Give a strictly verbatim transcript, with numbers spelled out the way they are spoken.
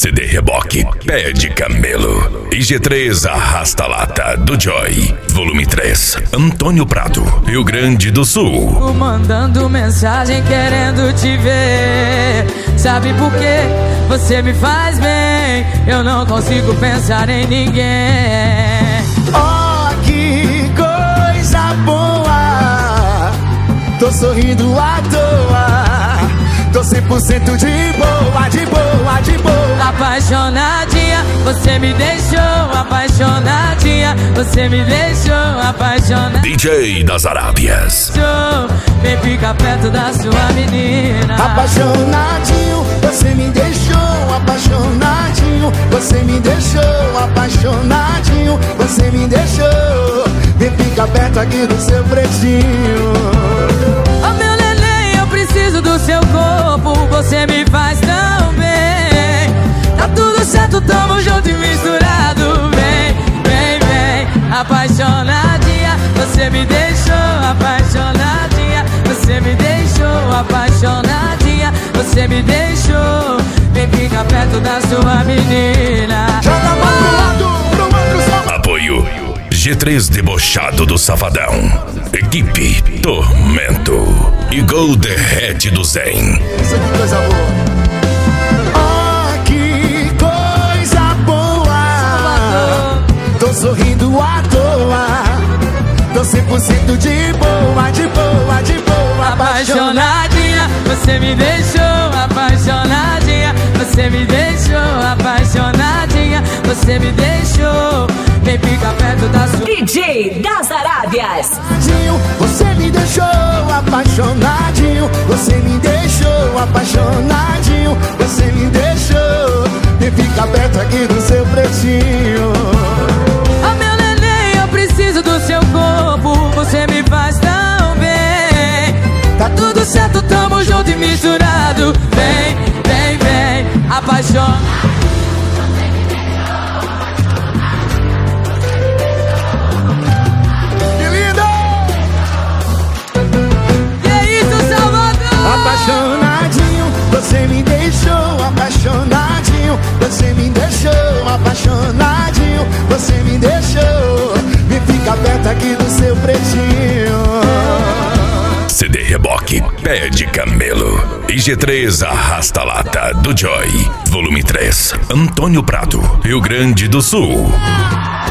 C D Reboque, Pé de Camelo e G três Arrasta-Lata do Joy, volume três, Antônio Prado, Rio Grande do Sul. Mandando mensagem querendo te ver. Sabe por quê? Você me faz bem. Eu não consigo pensar em ninguém. Oh, que coisa boa. Tô sorrindo à toa. Tô cem por cento de boa, de boa, de boa. Apaixonadinha, você me deixou. Apaixonadinha, você me deixou. Apaixonadinha, D J das Arábias. vem ficar perto da sua menina. Apaixonadinho, você me deixou. Apaixonadinho, você me deixou. Apaixonadinho, você me deixou. Vem ficar perto aqui do seu pretinho. Oh, meu neném, eu preciso do seu corpo. Você me faz tão bem. Tá tudo certo, tamo junto e misturado. Vem, vem, vem. Apaixonadinha, você me deixou. Apaixonadinha, você me deixou. Apaixonadinha, você me deixou. Vem ficar perto da sua menina. Joga a mão pro lado, pro outro só. Apoio G três Debochado do Safadão, Equipe Tormento e Gol Derrete do Zen. Isso aqui, coisa boa. Oh, que coisa boa. Tô sorrindo à toa. Tô cem por cento de boa, de boa, de boa. Apaixonadinha, você me deixou. Apaixonadinha, você me deixou. Apaixonadinha, você me deixou. Vem ficar perto da sua D J das Arábias. Você me deixou apaixonadinho. Você me deixou apaixonadinho. Você me deixou. Vem ficar perto aqui do seu pretinho. Oh, meu neném, eu preciso do seu corpo. Você me faz tão bem. Tá tudo certo, tamo junto e misturado. Vem, vem, vem. Apaixonado. Apaixonadinho, você me deixou. Apaixonadinho, você me deixou. Apaixonadinho, você me deixou. Vem ficar perto aqui do seu pretinho. C D Reboque, Pé de Camelo e G três Arrasta-Lata do Joy, volume três, Antônio Prado, Rio Grande do Sul.